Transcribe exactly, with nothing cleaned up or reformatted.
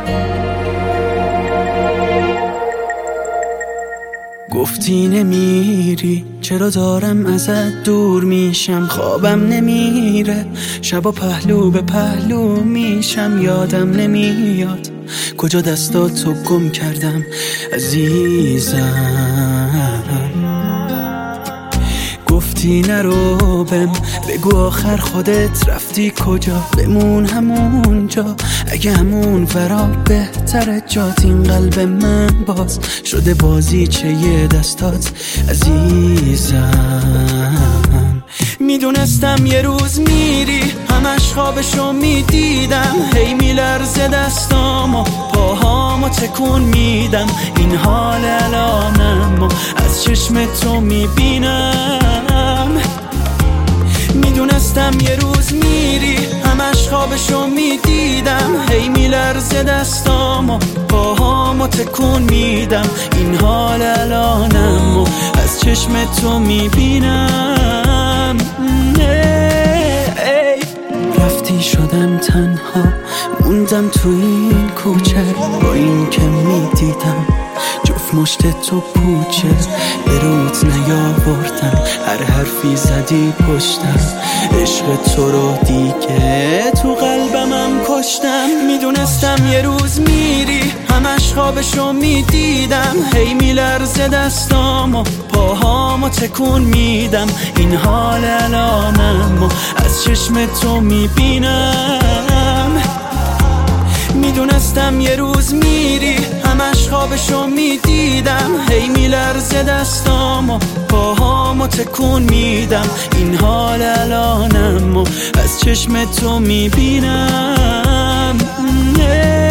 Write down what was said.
گفتی نمیری، چرا دارم ازت دور میشم؟ خوابم نمیره، شبا پهلو به پهلو میشم، یادم نمیاد کجا دستاتو گم کردم عزیزم. گفتی نرو بهم، بگو آخر خودت رفتی کجا؟ بمون همونجا، اگه همون ورا بهتره جات. این قلب من باز شده بازی چه یه دستات عزیزم. میدونستم یه روز میری، همش خوابشو میدیدم، هی میلرزه دستامو پاهامو تکون میدم. این حال الانم و از چشم تو میبینم. میدونستم یه روز میری، همش خوابشو میدیدم، هی میلرزه دستامو پاهامو تکون میدم. این حال الانم و از چشم تو میبینم. رفتی شدم تنها، موندم تو این کوچه، با این که میدیدم جفت مشت تو پوچه. به روت نیاوردم، هر حرفی زدی پشتم، عشق تو رو دیگه تو قلبمم کشتم. میدونستم یه روز میری، همش خوابشو میدیدم، هی میلرزه دستامو پاهامو تکون میدم. این حال الانم و از چشم تو میبینم. میدونستم یه روز میری، همش خوابشو میدیدم، هی میلرزه دستامو پاهامو تکون میدم. این حال الانم و از چشم تو میبینم.